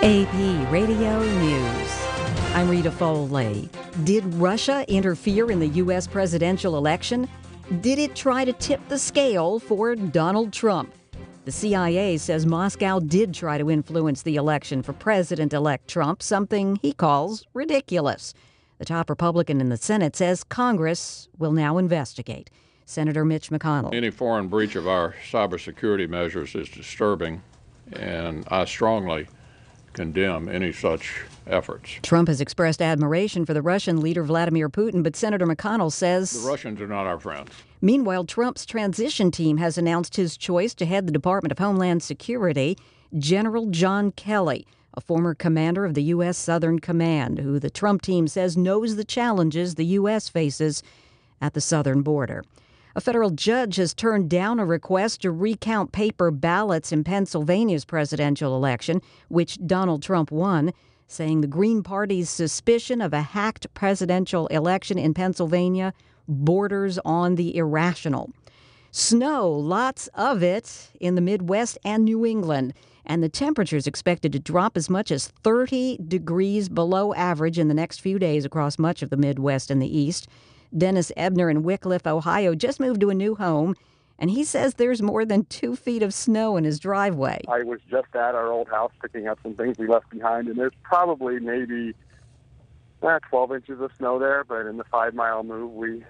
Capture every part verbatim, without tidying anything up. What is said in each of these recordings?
A P Radio News. I'm Rita Foley. Did Russia interfere in the U S presidential election? Did it try to tip the scale for Donald Trump? The C I A says Moscow did try to influence the election for President-elect Trump, something he calls ridiculous. The top Republican in the Senate says Congress will now investigate. Senator Mitch McConnell. Any foreign breach of our cybersecurity measures is disturbing, and I strongly condemn any such efforts. Trump has expressed admiration for the Russian leader Vladimir Putin, but Senator McConnell says the Russians are not our friends. Meanwhile, Trump's transition team has announced his choice to head the Department of Homeland Security, General John Kelly, a former commander of the U S. Southern Command, who the Trump team says knows the challenges the U S faces at the southern border. A federal judge has turned down a request to recount paper ballots in Pennsylvania's presidential election, which Donald Trump won, saying the Green Party's suspicion of a hacked presidential election in Pennsylvania borders on the irrational. Snow, lots of it in the Midwest and New England, and the temperature is expected to drop as much as thirty degrees below average in the next few days across much of the Midwest and the East. Dennis Ebner in Wickliffe, Ohio, just moved to a new home, and he says there's more than two feet of snow in his driveway. I was just at our old house picking up some things we left behind, and there's probably maybe eh, twelve inches of snow there, but in the five-mile move, we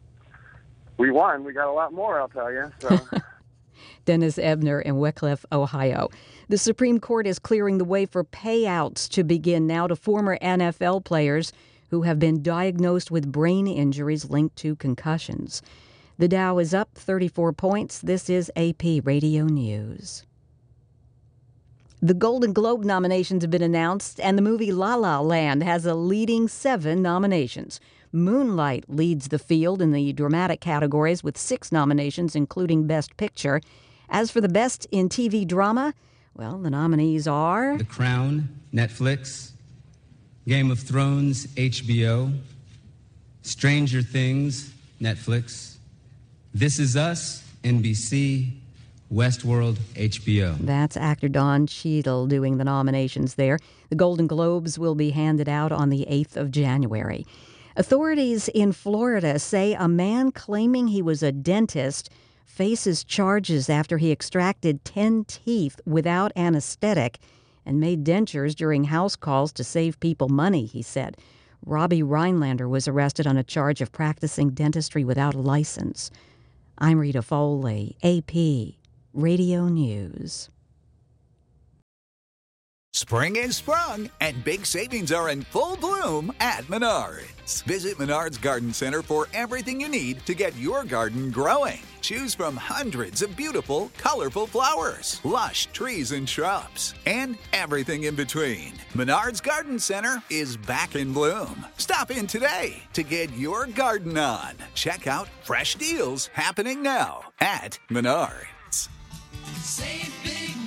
we won. We got a lot more, I'll tell you. So. Dennis Ebner in Wickliffe, Ohio. The Supreme Court is clearing the way for payouts to begin now to former N F L players who have been diagnosed with brain injuries linked to concussions. The Dow is up thirty-four points. This is A P Radio News. The Golden Globe nominations have been announced, and the movie La La Land has a leading seven nominations. Moonlight leads the field in the dramatic categories with six nominations, including Best Picture. As for the Best in T V Drama, well, the nominees are The Crown, Netflix; Game of Thrones, H B O; Stranger Things, Netflix; This Is Us, N B C; Westworld, H B O. That's actor Don Cheadle doing the nominations there. The Golden Globes will be handed out on the eighth of January. Authorities in Florida say a man claiming he was a dentist faces charges after he extracted ten teeth without anesthetic and made dentures during house calls to save people money, he said. Robbie Rhinelander was arrested on a charge of practicing dentistry without a license. I'm Rita Foley, A P Radio News. Spring is sprung, and big savings are in full bloom at Menards. Visit Menards Garden Center for everything you need to get your garden growing. Choose from hundreds of beautiful, colorful flowers, lush trees and shrubs, and everything in between. Menards Garden Center is back in bloom. Stop in today to get your garden on. Check out fresh deals happening now at Menards. Save big